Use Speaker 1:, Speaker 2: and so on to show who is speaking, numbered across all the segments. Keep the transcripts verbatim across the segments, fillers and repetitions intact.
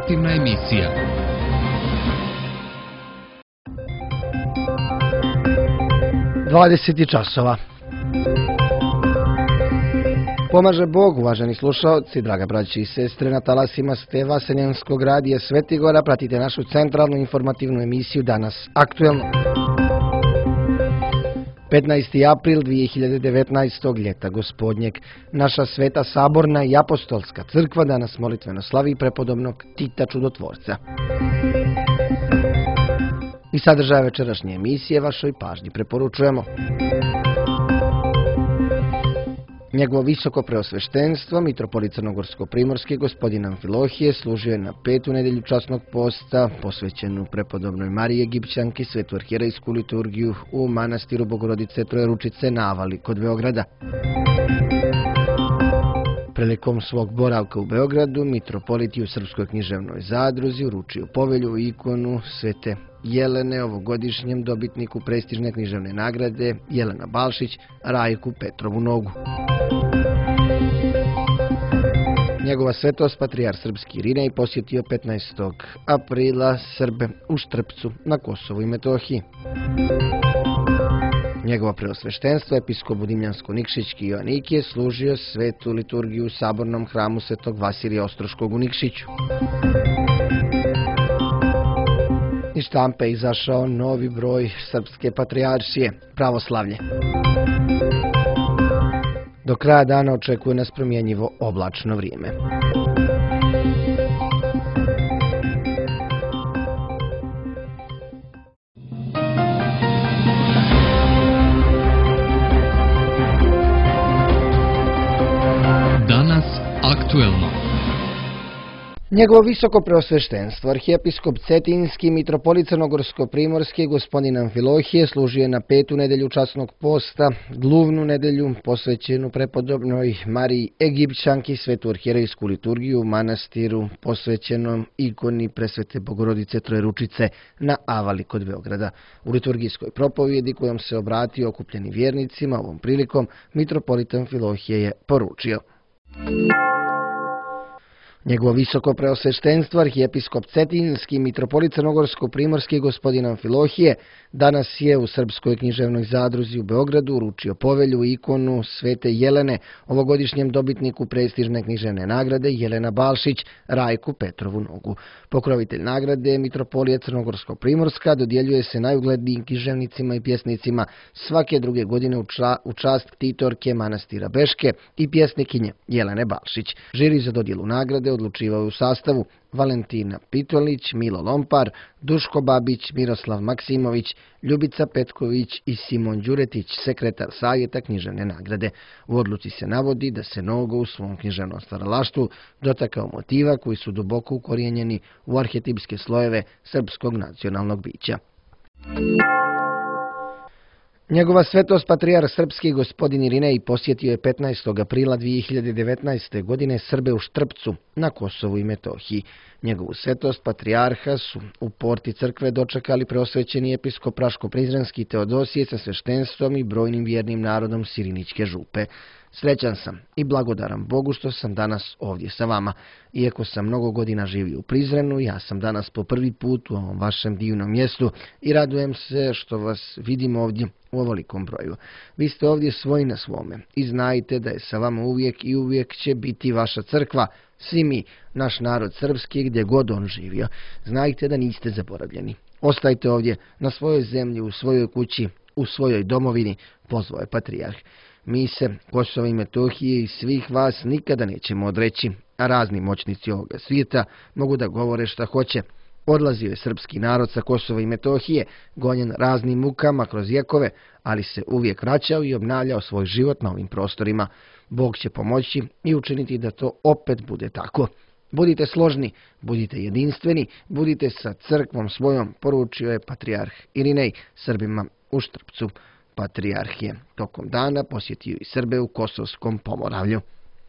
Speaker 1: informativna emisija.
Speaker 2: dvadeset časova. Pomaže Bog, uvaženi slušalci, draga braći i sestre, na talasima ste Vaseljenskog radija Svetigora. Pratite našu centralnu informativnu emisiju Danas aktuelno. petnaesti april dvije hiljade devetnaestog. ljeta gospodnjeg. Naša sveta saborna i apostolska crkva danas molitveno slavi prepodobnog Tita Čudotvorca. I sadržaje večerašnje emisije vašoj pažnji preporučujemo. Njegovo visoko preosveštenstvo, mitropolit Crnogorsko-primorski gospodin Amfilohije, služio je na petu nedelju časnog posta, posvećenu prepodobnoj Mariji Egipćanki, svetu arhijerejsku liturgiju u manastiru Bogorodice Trojeručice na Avali kod Beograda. Prilikom svog boravka u Beogradu, mitropolit je u Srpskoj književnoj zadruzi uručio povelju i ikonu svete Jelene, ovogodišnjem dobitniku prestižne književne nagrade Jelena Balšić, Rajku Petrovu Nogu. Njegova svetost patrijar srpski Irinej posjetio petnaestog aprila Srbe u Štrpcu na Kosovu i Metohiji. Njegovo preosveštenstvo, episkop Budimljansko-Nikšićki Joanikije, služio svetu liturgiju u sabornom hramu svetog Vasilija Ostroškog u Nikšiću. Iz štampe izašao novi broj Srpske patrijaršije, Pravoslavlje. Do kraja dana očekuje nas promjenjivo oblačno vrijeme.
Speaker 1: Danas aktuelno.
Speaker 2: Njegovo visoko preosveštenstvo, arhijepiskop Cetinski, mitropolit Crnogorsko-primorski gospodin Amfilohije, služio je na petu nedelju časnog posta, gluvnu nedelju posvećenu prepodobnoj Mariji Egipćanki, svetu arhijerejsku liturgiju u manastiru posvećenom ikoni presvete Bogorodice Trojeručice na Avali kod Beograda. U liturgijskoj propovjedi kojom se obratio okupljeni vjernicima ovom prilikom, mitropolit Amfilohije je poručio: Njegovo visoko preosveštenstvo, arhijepiskop Cetinski, mitropolit Crnogorsko-primorski gospodin Amfilohije, danas je u Srpskoj književnoj zadruzi u Beogradu uručio povelju i ikonu svete Jelene, ovogodišnjem dobitniku prestižne književne nagrade Jelena Balšić, Rajku Petrovu Nogu. Pokrovitelj nagrade, mitropolija Crnogorsko-primorska, dodjeljuje se najuglednijim književnicima i pjesnicima svake druge godine u, ča, u čast ktitorke manastira Beške i pjesnikinje Jelene Balšić. Žiri za dodjelu nagrade odlučivao je u sastavu Valentina Pitolić, Milo Lompar, Duško Babić, Miroslav Maksimović, Ljubica Petković i Simon Đuretić, sekretar savjeta književne nagrade. U odluci se navodi da se Nogo u svom književnom stvaralaštvu dotakao motiva koji su duboko ukorijenjeni u arhetipske slojeve srpskog nacionalnog bića. Njegova svetost patrijar srpski gospodin Irinej posjetio je petnaestog aprila dvije hiljade devetnaeste. godine Srbe u Štrpcu na Kosovu i Metohiji. Njegovu svetost patrijarha su u porti crkve dočekali preosvećeni episkop Raško-Prizrenski Teodosije sa sveštenstvom i brojnim vjernim narodom Sirinićke župe. Srećan sam i blagodaran Bogu što sam danas ovdje sa vama. Iako sam mnogo godina živio u Prizrenu, ja sam danas po prvi put u ovom vašem divnom mjestu i radujem se što vas vidim ovdje u ovolikom broju. Vi ste ovdje svoji na svome i znajte da je sa vama uvijek i uvijek će biti vaša crkva, svi mi, naš narod srpski, gdje god on živio. Znajte da niste zaboravljeni. Ostajte ovdje na svojoj zemlji, u svojoj kući, u svojoj domovini, pozvao je patrijarh. Mi se, Kosova i Metohije i svih vas nikada nećemo odreći, a razni moćnici ovoga svijeta mogu da govore šta hoće. Odlazio je srpski narod sa Kosova i Metohije, gonjen raznim mukama kroz vjekove, ali se uvijek vraćao i obnavljao svoj život na ovim prostorima. Bog će pomoći i učiniti da to opet bude tako. Budite složni, budite jedinstveni, budite sa crkvom svojom, poručio je patrijarh Irinej Srbima u Štrpcu. Patrijarh je tokom dana posjetio i Srbe u Kosovskom Pomoravlju.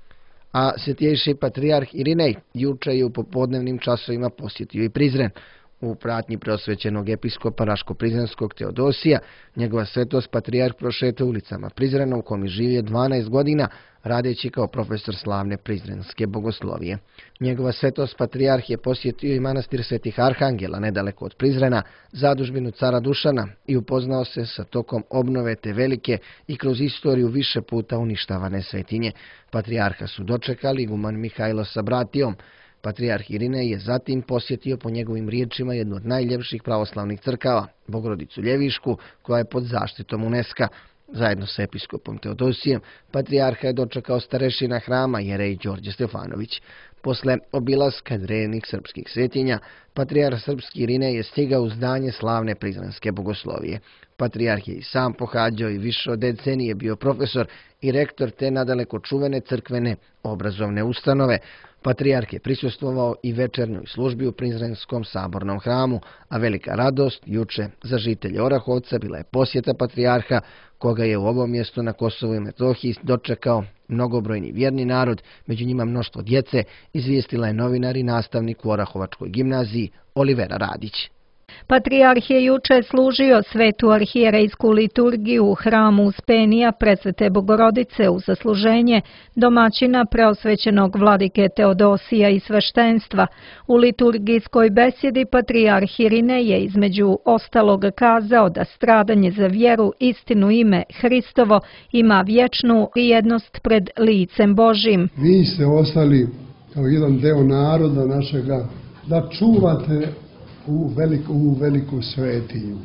Speaker 2: A svetjejši patrijarh Irinej juče je u popodnevnim časovima posjetio i Prizren. U pratnji preosvećenog episkopa Raško-Prizrenskog Teodosija, njegova svetost patrijarh prošeta ulicama Prizrena u kom je živio dvanaest godina, radeći kao profesor slavne prizrenske bogoslovije. Njegova svetost patrijarh je posjetio i manastir Svetih Arhangela nedaleko od Prizrena, zadužbinu cara Dušana i upoznao se sa tokom obnove te velike i kroz istoriju više puta uništavane svetinje. Patrijarha su dočekali iguman Mihajlo sa bratijom. Patrijarh Irinej je zatim posjetio po njegovim riječima jednu od najljepših pravoslavnih crkava, Bogorodicu Ljevišku, koja je pod zaštitom UNESCO-a. Zajedno sa episkopom Teodosijem, patrijarha je dočekao starešina hrama jerej Đorđe Stefanović. Posle obilaska drevnih srpskih svetinja, patrijarh srpski Irinej je stigao u zdanje slavne prizrenske bogoslovije. Patrijarh je i sam pohađao i više od decenije bio profesor i rektor te nadaleko čuvene crkvene obrazovne ustanove. Patrijarh je prisustvovao i večernjoj službi u Prizrenskom sabornom hramu, a velika radost juče za žitelje Orahovca bila je posjeta patrijarha, koga je u ovom mjestu na Kosovu i Metohiji dočekao mnogobrojni vjerni narod, među njima mnoštvo djece, izvijestila je novinar i nastavnik u Orahovačkoj gimnaziji Olivera Radić.
Speaker 3: Patrijarh je juče služio svetu arhijerejsku liturgiju u hramu Uspenija Presvete Bogorodice u zasluženje domaćina preosvećenog vladike Teodosija i sveštenstva. U liturgijskoj besjedi patrijarh Irinej je između ostalog kazao da stradanje za vjeru, istinu, ime Hristovo ima vječnu vrijednost pred licem Božjim.
Speaker 4: Vi ste ostali kao jedan deo naroda našega da čuvate u veliku, u veliku svetinju,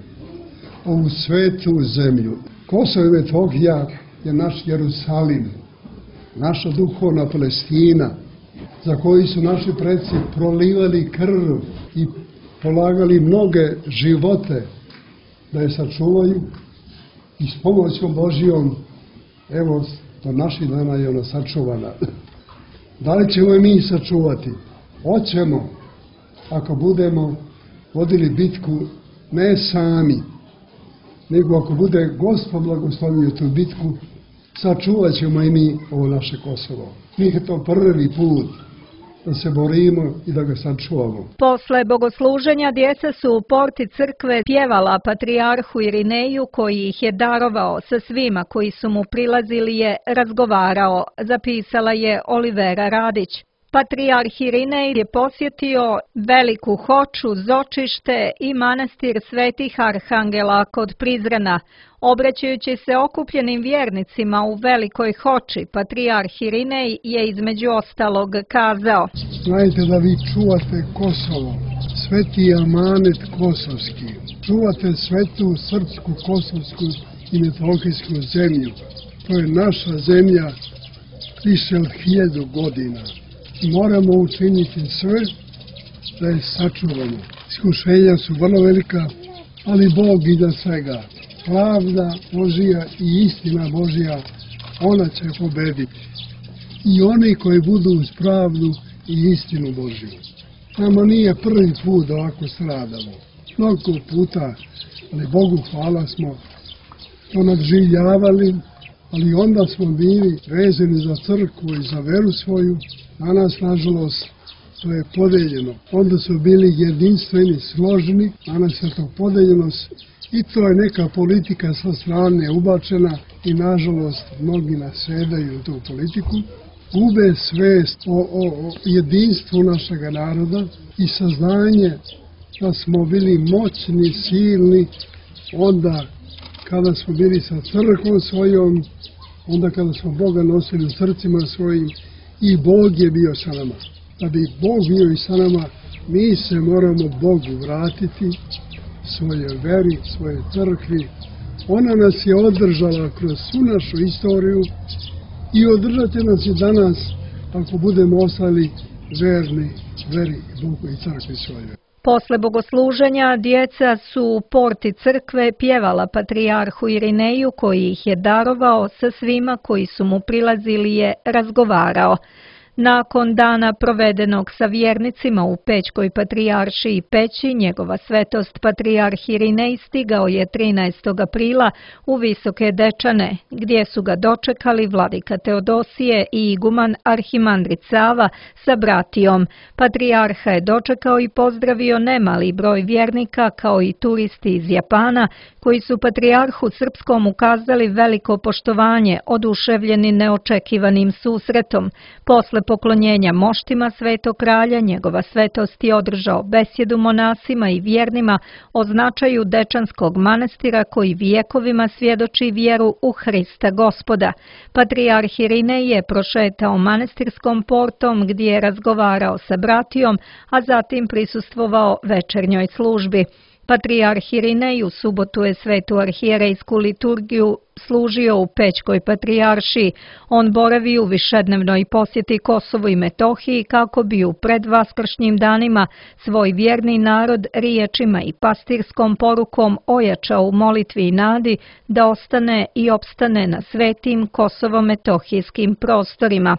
Speaker 4: ovu svetu zemlju. Kosovo i Metohija je naš Jerusalim, naša duhovna Palestina, za koju su naši preci prolivali krv i polagali mnoge živote da je sačuvaju i s pomoćom Božijom, evo, do naših dana je ona sačuvana. Da li ćemo je mi sačuvati? Hoćemo, ako budemo vodili bitku ne sami, nego ako bude Gospod blagoslovio tu bitku, sačuvat ćemo i mi ovo naše Kosovo. Mi je to prvi put da se borimo i da ga sačuvamo.
Speaker 3: Posle bogosluženja djeca su u porti crkve pjevala patrijarhu Irineju, koji ih je darovao, sa svima koji su mu prilazili je razgovarao, zapisala je Olivera Radić. Patrijarh Irinej je posjetio Veliku Hoču, Zočište i manastir Svetih Arhangela kod Prizrena. Obraćajući se okupljenim vjernicima u Velikoj Hoči, patrijarh Irinej je između ostalog kazao:
Speaker 4: Znajte da vi čuvate Kosovo, sveti amanet kosovski, čuvate svetu srpsku, kosovsku i metohijsku zemlju. To je naša zemlja više od hiljadu godina. Moramo učiniti sve da je sačuvamo. Iskušenja su vrlo velika, ali Bog iza svega. Pravda Božija i istina Božija, ona će pobediti. I oni koji budu uz pravdu i istinu Božiju. Nama nije prvi put da ovako stradamo. Mnogo puta, ali Bogu hvala, smo to nadživljavali, ali onda smo bili vezani za crkvu i za veru svoju. Danas, nažalost, to je podeljeno. Onda su bili jedinstveni, složni, danas je to podeljenost i to je neka politika sa strane ubačena i, nažalost, mnogi nasedaju u tu politiku. Gube svest o, o, o jedinstvu našega naroda i saznanje da smo bili moćni, silni, onda kada smo bili sa crkvom svojom, onda kada smo Boga nosili u srcima svojim, i Bog je bio sa nama. Da bi Bog bio i sa nama, mi se moramo Bogu vratiti, svoje veri, svoje crkvi. Ona nas je održala kroz svu našu istoriju i održat će nas i danas ako budemo ostali verni veri Bogu i crkvi svojoj.
Speaker 3: Posle bogosluženja djeca su u porti crkve pjevala patrijarhu Irineju, koji ih je darovao, sa svima koji su mu prilazili je razgovarao. Nakon dana provedenog sa vjernicima u Pećkoj patrijaršiji Peći, njegova svetost patrijarh Irinej stigao je trinaestog aprila u Visoke Dečane, gdje su ga dočekali vladika Teodosije i iguman arhimandrit Sava sa bratijom. Patrijarha je dočekao i pozdravio nemali broj vjernika kao i turisti iz Japana, koji su patrijarhu srpskom ukazali veliko poštovanje, oduševljeni neočekivanim susretom. Posle poklonjenja moštima Svetog kralja, njegova svetost je održao besjedu monasima i vjernima o značaju Dečanskog manastira koji vijekovima svjedoči vjeru u Hrista Gospoda. Patrijarh Irinej je prošetao manastirskom portom gdje je razgovarao sa bratijom, a zatim prisustvovao večernjoj službi. Patrijarh Irinej u subotu je svetu arhijerejsku liturgiju služio u Pećkoj patrijaršiji. On boravi u višednevnoj posjeti Kosovu i Metohiji kako bi u predvaskršnjim danima svoj vjerni narod riječima i pastirskom porukom ojačao u molitvi i nadi da ostane i opstane na svetim kosovo-metohijskim prostorima.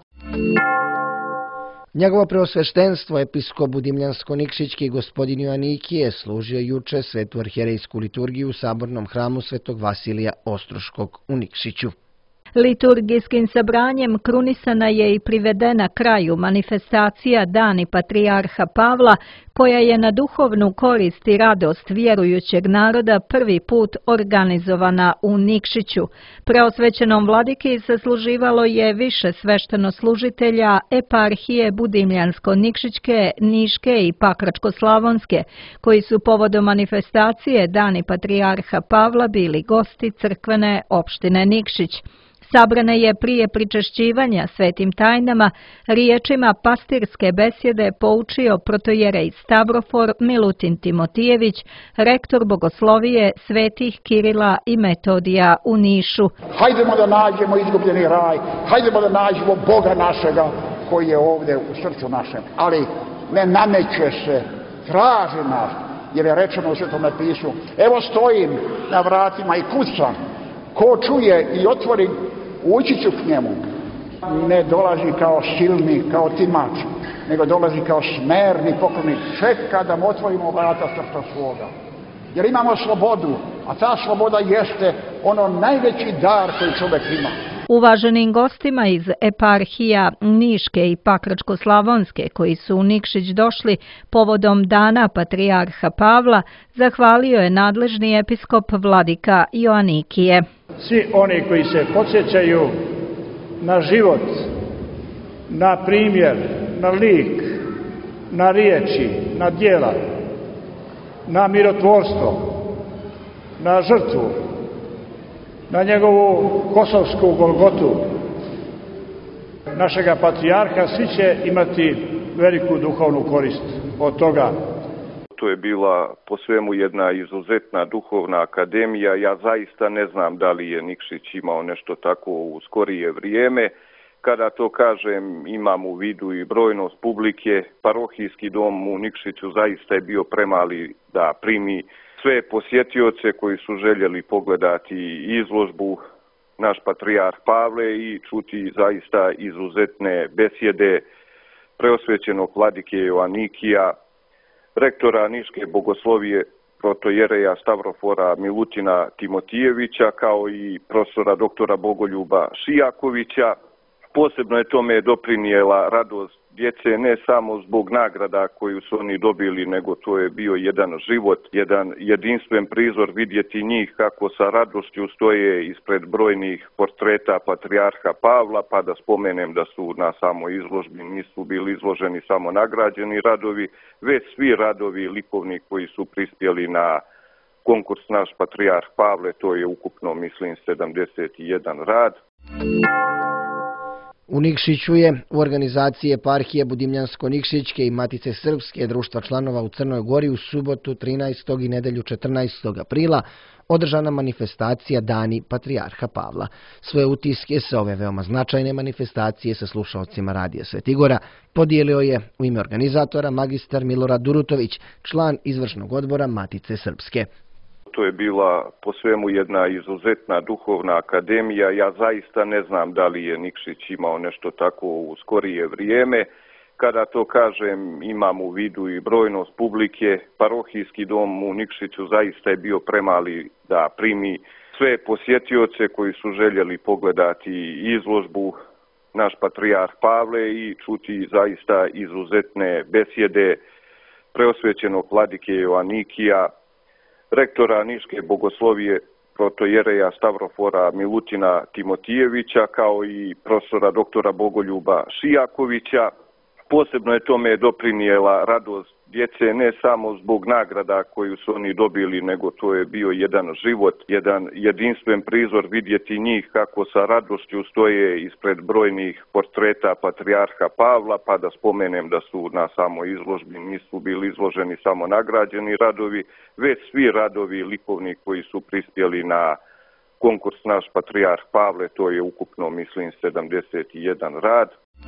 Speaker 2: Njegovo preosveštenstvo, episkop Budimljansko-Nikšićki gospodin Joanikije, služio juče svetu arhijerejsku liturgiju u sabornom hramu svetog Vasilija Ostroškog u Nikšiću.
Speaker 3: Liturgijskim sabranjem krunisana je i privedena kraju manifestacija Dani patrijarha Pavla, koja je na duhovnu korist i radost vjerujućeg naroda prvi put organizovana u Nikšiću. Preosvećenom vladiki sasluživalo je više sveštenoslужitelja eparhije Budimljansko-Nikšićke, Niške i Pakračko-Slavonske, koji su povodom manifestacije Dani patrijarha Pavla bili gosti crkvene opštine Nikšić. Sabrane je prije pričešćivanja svetim tajnama riječima pastirske besjede poučio protojerej Stavrofor Milutin Timotijević, rektor bogoslovije svetih Kirila i Metodija u Nišu.
Speaker 5: Hajdemo da nađemo izgubljeni raj, hajdemo da nađemo Boga našega koji je ovdje u srcu našem, ali ne nameće se, traži nas, jer je rečeno u Svetome pismu, evo stojim na vratima i kucam, ko čuje i otvori, ući ću k njemu. Ne dolazi kao silni, kao timač, nego dolazi kao smerni poklonik. Čeka da mu otvorimo vrata srca svoga. Jer imamo slobodu, a ta sloboda jeste ono najveći dar koji čovjek ima.
Speaker 3: Uvaženim gostima iz eparhija Niške i Pakračko-Slavonske, koji su u Nikšić došli povodom dana patrijarha Pavla, zahvalio je nadležni episkop vladika Joanikije.
Speaker 6: Svi oni koji se podsjećaju na život, na primjer, na lik, na riječi, na djela, na mirotvorstvo, na žrtvu, na njegovu kosovsku Golgotu, našega patrijarha, svi će imati veliku duhovnu korist od toga.
Speaker 7: To je bila po svemu jedna izuzetna duhovna akademija. Ja zaista ne znam da li je Nikšić imao nešto tako u skorije vrijeme. Kada to kažem, imam u vidu i brojnost publike. Parohijski dom u Nikšiću zaista je bio premali da primi sve posjetioce koji su željeli pogledati izložbu naš patrijarh Pavle i čuti zaista izuzetne besjede preosvećenog vladike Joanikija, rektora Niške bogoslovije protojereja Stavrofora Milutina Timotijevića, kao i profesora doktora Bogoljuba Šijakovića. Posebno je tome doprinijela radost djece, ne samo zbog nagrada koju su oni dobili, nego to je bio jedan život, jedan jedinstven prizor vidjeti njih kako sa radošću stoje ispred brojnih portreta patrijarha Pavla, pa da spomenem da su na samoj izložbi nisu bili izloženi samo nagrađeni radovi, već svi radovi likovni koji su prispjeli na konkurs naš patrijarh Pavle, to je ukupno, mislim, sedamdeset jedan rad.
Speaker 2: U Nikšiću je u organizaciji eparhije Budimljansko-Nikšićke i Matice Srpske društva članova u Crnoj Gori u subotu trinaestog i nedelju četrnaestog aprila održana manifestacija Dani patrijarha Pavla. Svoje utiske sa ove veoma značajne manifestacije sa slušalcima Radija Svetigora podijelio je u ime organizatora magistar Milorad Durutović, član izvršnog odbora Matice Srpske.
Speaker 7: To je bila po svemu jedna izuzetna duhovna akademija. Ja zaista ne znam da li je Nikšić imao nešto tako u skorije vrijeme. Kada to kažem, imam u vidu i brojnost publike. Parohijski dom u Nikšiću zaista je bio premali da primi sve posjetioce koji su željeli pogledati izložbu naš patrijarh Pavle i čuti zaista izuzetne besjede preosvećenog vladike Joanikija, rektora Niške bogoslovije protojereja Stavrofora Milutina Timotijevića, kao i profesora doktora Bogoljuba Šijakovića. Posebno je tome doprinijela radost djece, ne samo zbog nagrada koju su oni dobili, nego to je bio jedan život, jedan jedinstven prizor vidjeti njih kako sa radošću stoje ispred brojnih portreta patrijarha Pavla, pa da spomenem da su na samoj izložbi nisu bili izloženi samo nagrađeni radovi, već svi radovi likovni koji su prispjeli na konkurs naš patrijarh Pavle, to je ukupno, mislim, sedamdeset jedan rad.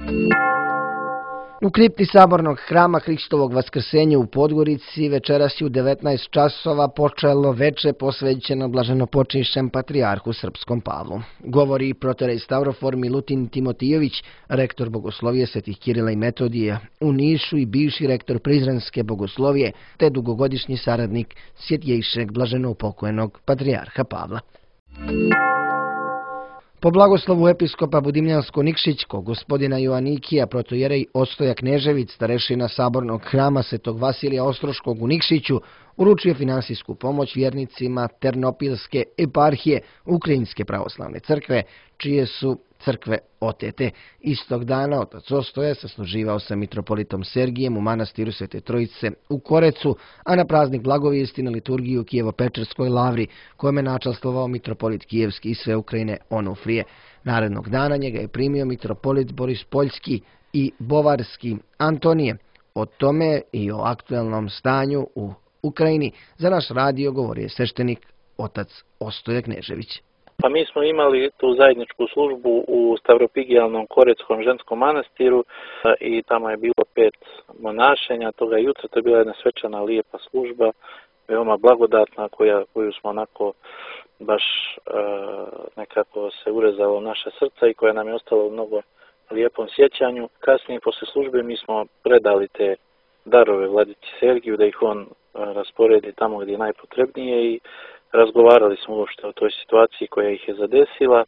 Speaker 2: U kripti Sabornog hrama Hristovog vaskrsenja u Podgorici večeras je u devetnaest časova počelo veče posvećeno blaženopočivšem patrijarhu srpskom Pavlu. Govori protorej Stavrofor Milutin Timotijević, rektor bogoslovije Svetih Kirila i Metodija u Nišu i bivši rektor Prizrenske bogoslovije, te dugogodišnji saradnik svjetjejšeg blaženopokojnog patrijarha Pavla. Po blagoslovu episkopa Budimljansko-Nikšićkog, gospodina Joanikija, protojerej Ostoja Knežević, starešina Sabornog hrama Svetog Vasilija Ostroškog u Nikšiću, uručio finansijsku pomoć vjernicima Ternopilske eparhije Ukrajinske pravoslavne crkve, čije su crkve otete. Istog dana otac Ostoja sasluživao sa mitropolitom Sergijem u manastiru Svete Trojice u Korecu, a na praznik blagovijesti na liturgiju u Kijevo-Pečerskoj lavri, kojome načastvovao mitropolit Kijevski i sve Ukrajine Onufrije. Narednog dana njega je primio mitropolit Boris Poljski i Bovarski Antonije. O tome i o aktuelnom stanju u Ukrajini za naš radio govori je sveštenik otac Ostoja Knežević.
Speaker 8: Pa mi smo imali tu zajedničku službu u Stavropigijalnom Koreckom ženskom manastiru i tamo je bilo pet monašenja toga jutra. To je bila jedna svečana lijepa služba, veoma blagodatna, koja, koju smo onako baš e, nekako se urezalo u naša srca i koja nam je ostala u mnogo lijepom sjećanju. Kasnije posle službe mi smo predali te darove vladici Sergiju da ih on rasporedi tamo gdje je najpotrebnije i razgovarali smo uopšte o toj situaciji koja ih je zadesila.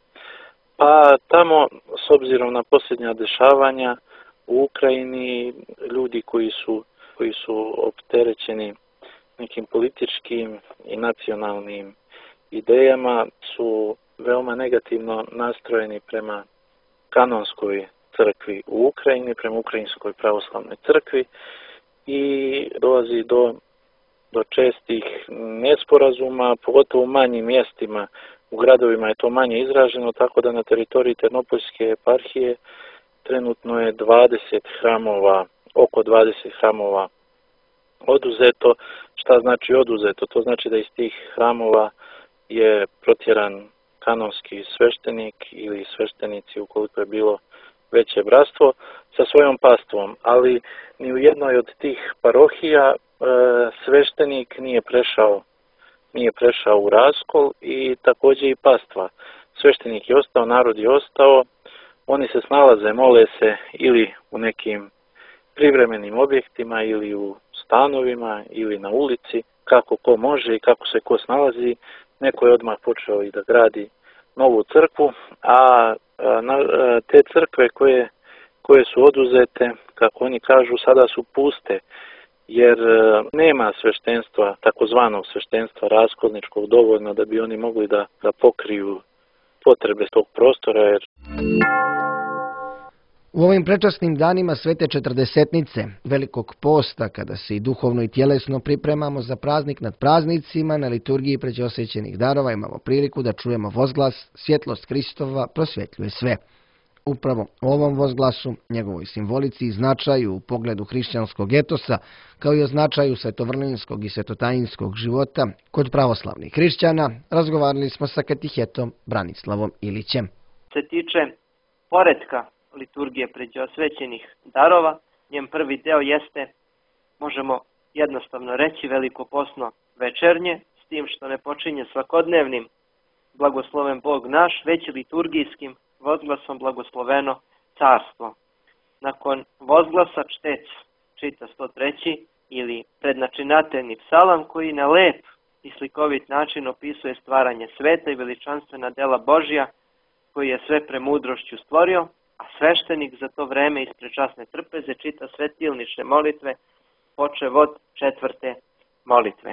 Speaker 8: Pa tamo, s obzirom na posljednja dešavanja u Ukrajini, ljudi koji su, koji su opterećeni nekim političkim i nacionalnim idejama su veoma negativno nastrojeni prema kanonskoj crkvi u Ukrajini, prema Ukrajinskoj pravoslavnoj crkvi i dolazi do do čestih nesporazuma, pogotovo u manjim mjestima. U gradovima je to manje izraženo, tako da na teritoriji Ternopoljske eparhije trenutno je dvadeset hramova, oko dvadeset hramova oduzeto. Šta znači oduzeto? To znači da iz tih hramova je protjeran kanonski sveštenik ili sveštenici, ukoliko je bilo veće bratstvo, sa svojom pastvom, ali ni u jednoj od tih parohija sveštenik nije prešao, nije prešao u raskol i također i pastva. Sveštenik je ostao, narod je ostao, oni se snalaze, mole se ili u nekim privremenim objektima ili u stanovima ili na ulici, kako ko može i kako se ko snalazi. Neko je odmah počeo i da gradi novu crkvu, a te crkve koje, koje su oduzete, kako oni kažu, sada su puste, jer nema sveštenstva, takozvanog sveštenstva raskolničkog dovoljno da bi oni mogli da, da pokriju potrebe tog prostora. Jer...
Speaker 2: U ovim prečasnim danima Svete Četrdesetnice, Velikog posta, kada se i duhovno i tjelesno pripremamo za praznik nad praznicima, na liturgiji pređeosvećenih darova imamo priliku da čujemo vozglas Svjetlost Hristova prosvjetljuje sve. Upravo o ovom vozglasu, njegovoj simbolici i značaju u pogledu hrišćanskog etosa, kao i o značaju svetovrlinskog i svetotajinskog života kod pravoslavnih hrišćana, razgovarali smo sa katehetom Branislavom Ilićem.
Speaker 9: Se tiče poretka liturgije pređeosvećenih darova, njen prvi deo jeste, možemo jednostavno reći, velikoposno večernje, s tim što ne počinje svakodnevnim blagosloven Bog naš, već i liturgijskim vozglasom blagosloveno carstvo. Nakon vozglasa čtec čita sto treći ili prednačinateljni psalam koji na lep i slikovit način opisuje stvaranje sveta i veličanstvena dela Božja koji je sve premudrošću stvorio, a sveštenik za to vreme ispred časne trpeze čita svetilnične molitve počev od četvrte molitve.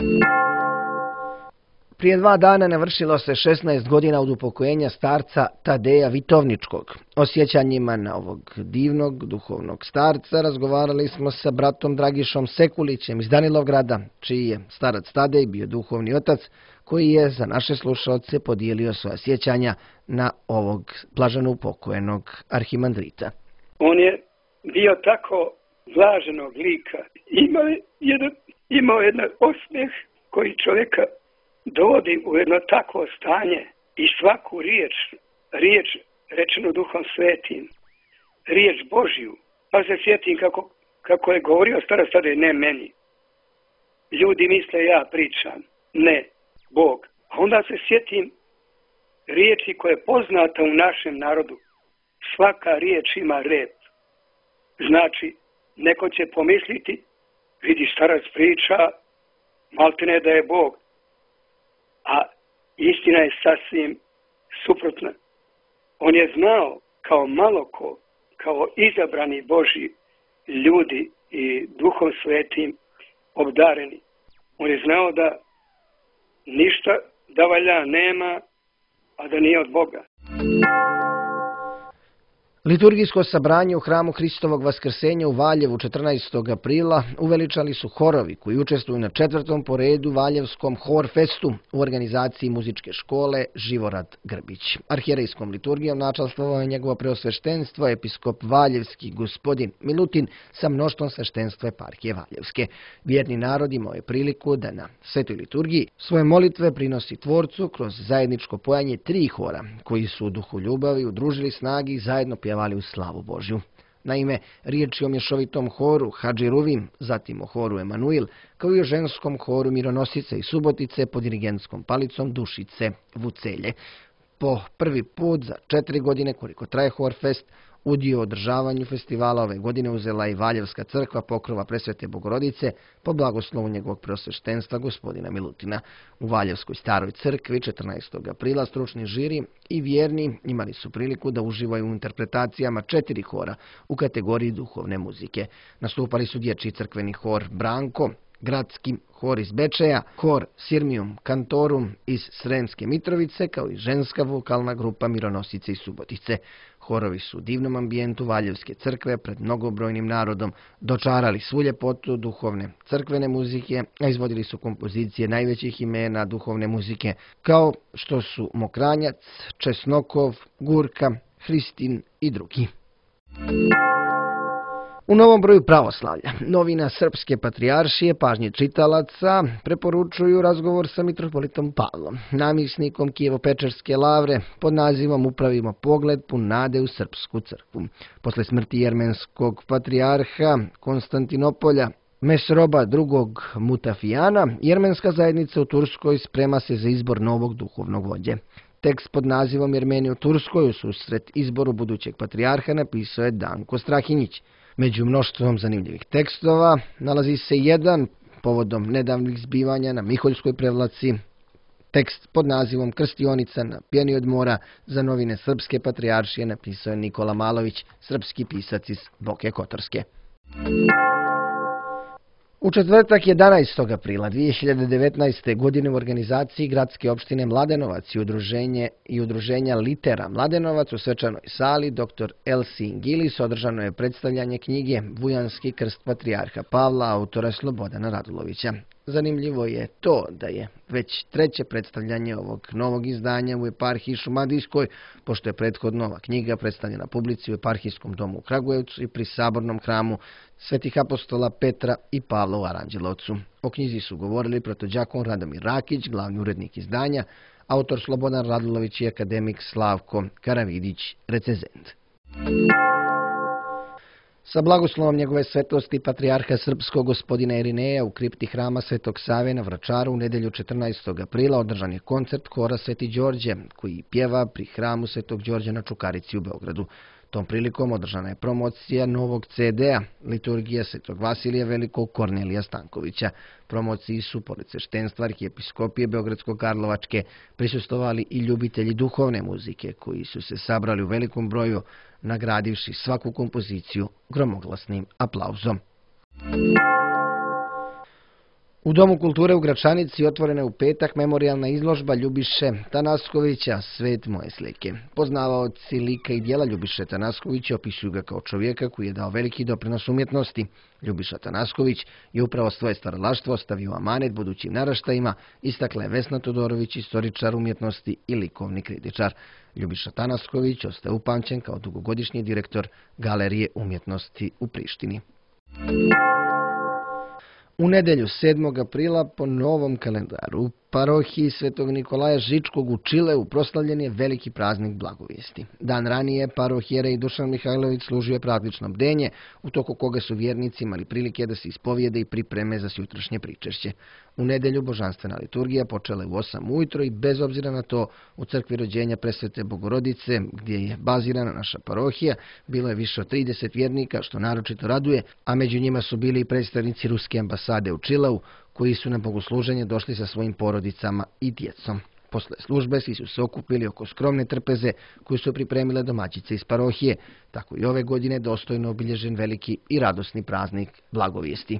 Speaker 2: Prije dva dana navršilo se šesnaest godina od upokojenja starca Tadeja Vitovničkog. O sjećanjima na ovog divnog duhovnog starca razgovarali smo sa bratom Dragišom Sekulićem iz Danilovgrada, čiji je starac Tadej bio duhovni otac, koji je za naše slušaoce podijelio svoja sjećanja na ovog blaženo upokojenog arhimandrita.
Speaker 10: On je bio tako blaženog lika. Imao je jedan, imao jedan osmijeh koji čovjeka dovodi u jedno takvo stanje i svaku riječ, riječ rečenu Duhom Svetim, riječ Božju, pa se sjetim kako, kako je govorio starac Tadej, ne meni. Ljudi misle ja pričam, ne, Bog. A onda se sjetim riječi koje je poznata u našem narodu. Svaka riječ ima rep. Znači, neko će pomisliti, vidi starac priča, maltene da je Bog. A istina je sasvim suprotna. On je znao kao malo ko, kao izabrani Božji ljudi i Duhom Svetim obdareni. On je znao da ništa da valja nema, a da nije od Boga.
Speaker 2: Liturgijsko sabranje u hramu Hristovog Vaskrsenja u Valjevu četrnaestog aprila uveličali su horovi koji učestvuju na četvrtom po redu Valjevskom Horfestu u organizaciji muzičke škole Živorad Grbić. Arhijerejskom liturgijom načastvovao je njegovo preosveštenstvo episkop Valjevski gospodin Milutin sa mnoštvom sveštenstva eparhije Valjevske. Vjerni narod imao je priliku da na svetoj liturgiji svoje molitve prinosi Tvorcu kroz zajedničko pojanje tri hora koji su u duhu ljubavi udružili snagi i zajedno pjevali u slavu Božju. Naime, riječ je o mješovitom horu Hadži Ruvim, zatim o horu Emanuil, kao i o ženskom horu Mironosice i Subotice pod dirigentskom palicom Dušice Vucelje. Po prvi put za četiri godine koliko traje Horfest, udio u održavanju festivala ove godine uzela i Valjevska crkva Pokrova Presvete Bogorodice po blagoslovu njegovog preosveštenstva gospodina Milutina. U Valjevskoj staroj crkvi četrnaestog aprila stručni žiri i vjerni imali su priliku da uživaju u interpretacijama četiri hora u kategoriji duhovne muzike. Nastupali su dječji crkveni hor Branko, gradski hor iz Bečeja, hor Sirmium Cantorum iz Sremske Mitrovice, kao i ženska vokalna grupa Mironosice i Subotice. Horovi su u divnom ambijentu Valjevske crkve pred mnogobrojnim narodom dočarali svu ljepotu duhovne crkvene muzike, a izvodili su kompozicije najvećih imena duhovne muzike, kao što su Mokranjac, Česnokov, Gurka, Hristin i drugi. U novom broju Pravoslavlja, novina Srpske patrijaršije, pažnje čitalaca preporučuju razgovor sa mitropolitom Pavlom, namjesnikom Kijevo-Pečerske lavre, pod nazivom Upravimo pogled pun nade u Srpsku crkvu. Posle smrti jermenskog patrijarha Konstantinopolja Mesroba drugog Mutafijana, jermenska zajednica u Turskoj sprema se za izbor novog duhovnog vođe. Tekst pod nazivom Jermeni u Turskoj u susret izboru budućeg patrijarha napisao je Danko Strahinjić. Među mnoštvom zanimljivih tekstova nalazi se jedan povodom nedavnih zbivanja na Miholjskoj prevlaci, tekst pod nazivom Krstionica na pjeni od mora za novine Srpske patrijaršije napisao je Nikola Malović, srpski pisac iz Boke Kotorske. U četvrtak jedanaestog aprila dvije hiljade devetnaeste. godine u organizaciji Gradske opštine Mladenovac i udruženje i udruženja Litera Mladenovac u svečanoj sali doktor Elsin Gilis održano je predstavljanje knjige Vujanski krst patrijarha Pavla autora Slobodana Radulovića. Zanimljivo je to da je već treće predstavljanje ovog novog izdanja u eparhiji Šumadijskoj, pošto je prethodno ova knjiga predstavljena publici u eparhijskom domu u Kragujevcu i pri sabornom hramu Svetih apostola Petra i Pavla u Aranđelovcu. O knjizi su govorili protođakon Radomir Rakić, glavni urednik izdanja, autor Slobodan Radulović i akademik Slavko Karavidić, recenzent. Sa blagoslovom njegove svetosti patrijarha srpskog gospodina Irineja u kripti hrama Svetog Save na Vračaru u nedelju četrnaestog aprila održan je koncert hora Sveti Đorđe, koji pjeva pri hramu Svetog Đorđa na Čukarici u Beogradu. Tom prilikom održana je promocija novog ce de-a, liturgija Svetog Vasilija Velikog Kornelija Stankovića. Promociji su, pored sveštenstva arhijepiskopije Beogradsko-Karlovačke, prisustvovali i ljubitelji duhovne muzike, koji su se sabrali u velikom broju, nagradivši svaku kompoziciju gromoglasnim aplauzom. U Domu kulture u Gračanici otvorena je u petak memorijalna izložba Ljubiše Tanaskovića Svet moje slike. Poznavaoci lika i dijela Ljubiše Tanaskovića opisuju ga kao čovjeka koji je dao veliki doprinos umjetnosti. Ljubiša Tanasković je upravo svoje stvaralaštvo ostavio amanet budućim naraštajima, istakla je Vesna Todorović, istoričar umjetnosti i likovni kritičar. Ljubiša Tanasković ostaje upamćen kao dugogodišnji direktor Galerije umjetnosti u Prištini. U nedelju sedmog aprila po novom kalendaru u parohiji Svetog Nikolaja Žičkog u Čileu proslavljen je veliki praznik Blagovijesti. Dan ranije parohijerej Dušan Mihajlović služio je praznično bdenje, u toku koga su vjernici imali prilike da se ispovijede i pripreme za sutrašnje pričešće. U nedelju božanstvena liturgija počela je u osam ujutro i bez obzira na to u crkvi rođenja Presvete Bogorodice, gdje je bazirana naša parohija, bilo je više od trideset vjernika, što naročito raduje, a među njima su bili i predstavnici Ruske ambasade u Čileu, koji su na bogosluženje došli sa svojim porodicama i djecom. Posle službe svi su se okupili oko skromne trpeze koju su pripremile domaćice iz parohije. Tako i ove godine dostojno obilježen veliki i radosni praznik Blagovijesti.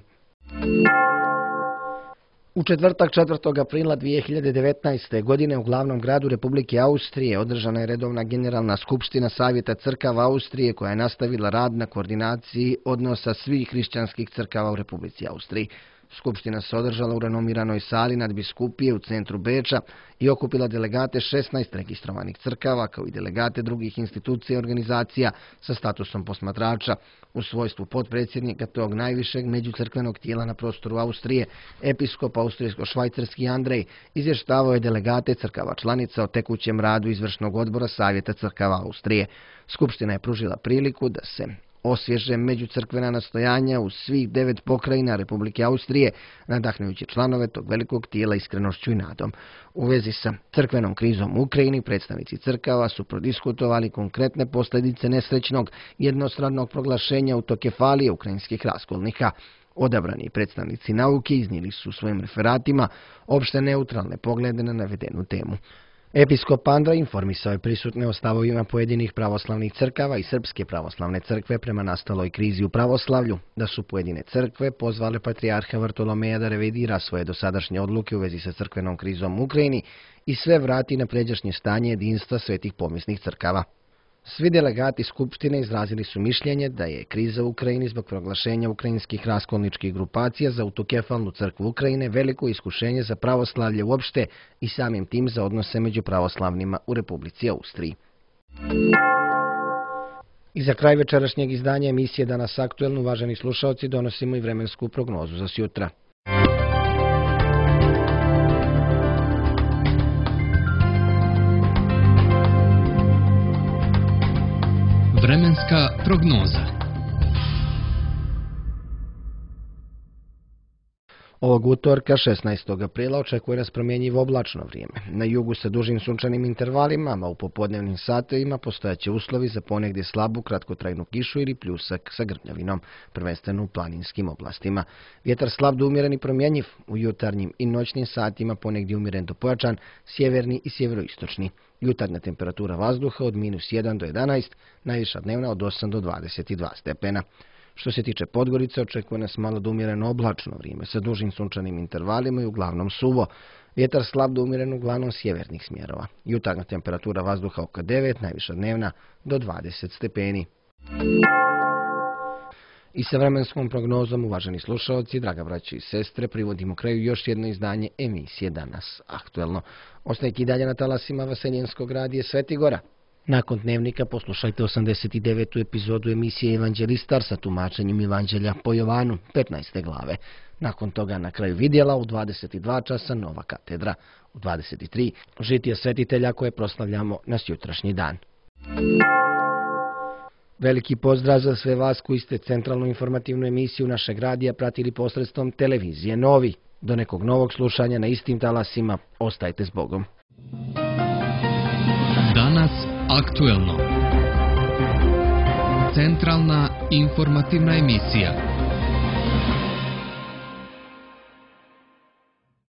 Speaker 2: U četvrtak četvrtog aprila dvije hiljade devetnaeste. godine u glavnom gradu Republike Austrije održana je redovna generalna skupština Savjeta crkava Austrije koja je nastavila rad na koordinaciji odnosa svih hrišćanskih crkava u Republici Austriji. Skupština se održala u renomiranoj sali nadbiskupije u centru Beča i okupila delegate šesnaest registrovanih crkava kao i delegate drugih institucija i organizacija sa statusom posmatrača. U svojstvu potpredsjednika tog najvišeg međucrkvenog tijela na prostoru Austrije, episkop austrijsko-švajcarski Andrej izvještavao je delegate crkava članica o tekućem radu izvršnog odbora Savjeta crkava Austrije. Skupština je pružila priliku da se osvježe međucrkvena nastojanja u svih devet pokrajina Republike Austrije, nadahnujući članove tog velikog tijela iskrenošću i nadom. U vezi sa crkvenom krizom u Ukrajini, predstavnici crkava su prodiskutovali konkretne posljedice nesrećnog jednostranog proglašenja autokefalije ukrajinskih raskolnika. Odabrani predstavnici nauke iznijeli su svojim referatima opšte neutralne poglede na navedenu temu. Episkop Andrej informisao je prisutne o stavovima pojedinih pravoslavnih crkava i Srpske pravoslavne crkve prema nastaloj krizi u pravoslavlju, da su pojedine crkve pozvale patrijarha Vartolomeja da revidira svoje dosadašnje odluke u vezi sa crkvenom krizom u Ukrajini i sve vrati na pređašnje stanje jedinstva svetih pomisnih crkava. Svi delegati Skupštine izrazili su mišljenje da je kriza u Ukrajini zbog proglašenja ukrajinskih raskolničkih grupacija za autokefalnu crkvu Ukrajine veliko iskušenje za pravoslavlje uopšte i samim tim za odnose među pravoslavnima u Republici Austriji. I za kraj večerašnjeg izdanja emisije Danas aktuelno, uvaženi slušaoci, donosimo i vremensku prognozu za sjutra.
Speaker 1: Vremenska prognoza.
Speaker 2: Ovog utorka, šesnaestog aprila, očekuje nas promjenjivo oblačno vrijeme. Na jugu sa dužim sunčanim intervalima, a u popodnevnim satovima postojaće uslovi za ponegdje slabu kratkotrajnu kišu ili pljusak sa grmljavinom, prvenstveno u planinskim oblastima. Vjetar slab do umjeren i promjenjiv, u jutarnjim i noćnim satima ponegdje umjeren do pojačan, sjeverni i sjeveroistočni. Jutarnja temperatura vazduha od minus jedan do jedanaest, najviša dnevna od osam do dvadeset dva stepena. Što se tiče Podgorice, očekuje nas malo do umjereno oblačno vrijeme sa dužim sunčanim intervalima i uglavnom suvo. Vjetar slab do umjeren uglavnom sjevernih smjerova. Jutarnja temperatura vazduha oko devet, najviša dnevna do dvadeset stepeni. I sa vremenskom prognozom, uvaženi slušalci, draga braći i sestre, privodimo kraju još jedno izdanje emisije Danas aktuelno. Ostajte i dalje na talasima Vaseljenskog radija Svetigora. Nakon dnevnika poslušajte osamdeset devetu epizodu emisije Evanđelistar sa tumačenjem Evanđelja po Jovanu, petnaeste glave. Nakon toga na kraju vidjela u dvadeset dva časa Nova katedra. U dvadeset tri žitije svetitelja koje proslavljamo na sjutrašnji dan. Veliki pozdrav za sve vas koji ste centralnu informativnu emisiju našeg radija pratili posredstvom televizije Novi. Do nekog novog slušanja na istim talasima, ostajte s Bogom.
Speaker 1: Danas aktuelno. Centralna informativna emisija.